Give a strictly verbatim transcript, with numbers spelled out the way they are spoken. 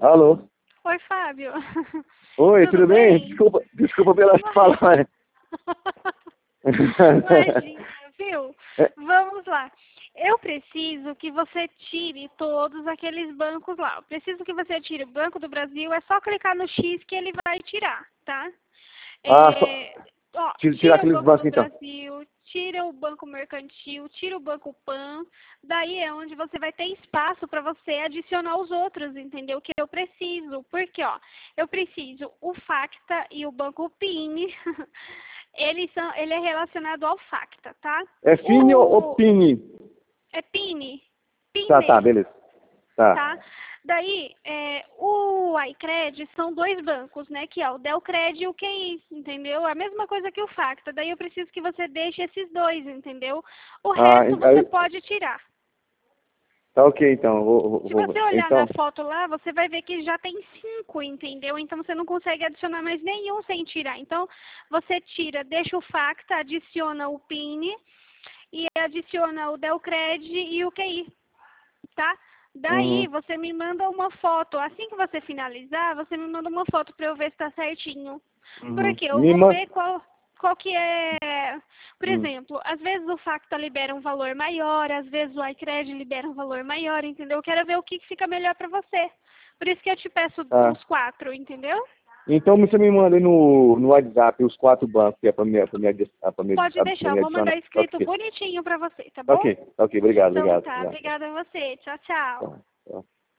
Alô? Oi, Fábio. Oi, tudo, Tudo bem? bem? Desculpa, desculpa pela fala. Imagina, viu? É, Vamos lá. Eu preciso que você tire todos aqueles bancos lá. Eu preciso que você tire o Banco do Brasil. É só clicar no X que ele vai tirar, tá? ah, só, É, ó, tira, tira tira o aqueles Banco bancos do então. Brasil, tira o Banco Mercantil, tira o Banco Pan. Daí é onde você vai ter espaço para você adicionar os outros, entendeu? Que eu preciso. Porque, ó, eu preciso o Facta e o Banco Pini. Eles são, ele é relacionado ao Facta, tá? É Fini ou ou O, Pini? é Pini. Tá, tá, Pine, beleza. Tá. tá? Daí, é, o iCred são dois bancos, né? Que é o Delcred e o Q I, entendeu? A mesma coisa que o Facta. Daí eu preciso que você deixe esses dois, entendeu? O Ah, resto en- você aí, pode tirar. tá ok então. Vou, Se vou, você vou- olhar na então, foto lá, você vai ver que já tem cinco, entendeu? Então você não consegue adicionar mais nenhum sem tirar. Então você tira, deixa o Facta, adiciona o Pini e adiciona o Delcred e o Q I, tá? Daí uhum, você me manda uma foto. Assim que você finalizar, você me manda uma foto para eu ver se tá certinho. uhum. Porque eu Me vou manda. ver qual, qual que é... Por Hum, exemplo, às vezes o Facta libera um valor maior, às vezes o iCred libera um valor maior, entendeu? Eu quero ver o que que fica melhor para você. Por isso que eu te peço tá. os quatro, entendeu? Então você me manda aí no, no WhatsApp os quatro bancos que é pra me, pra me, adi- ah, pra me, Pode ah, pra deixar, eu me vou adicionar. mandar Tá escrito ok, bonitinho para você, tá tá bom? ok, tá ok, obrigado, Então obrigado. tá, Obrigado. obrigada a você. Tchau, tchau. Tá, tá.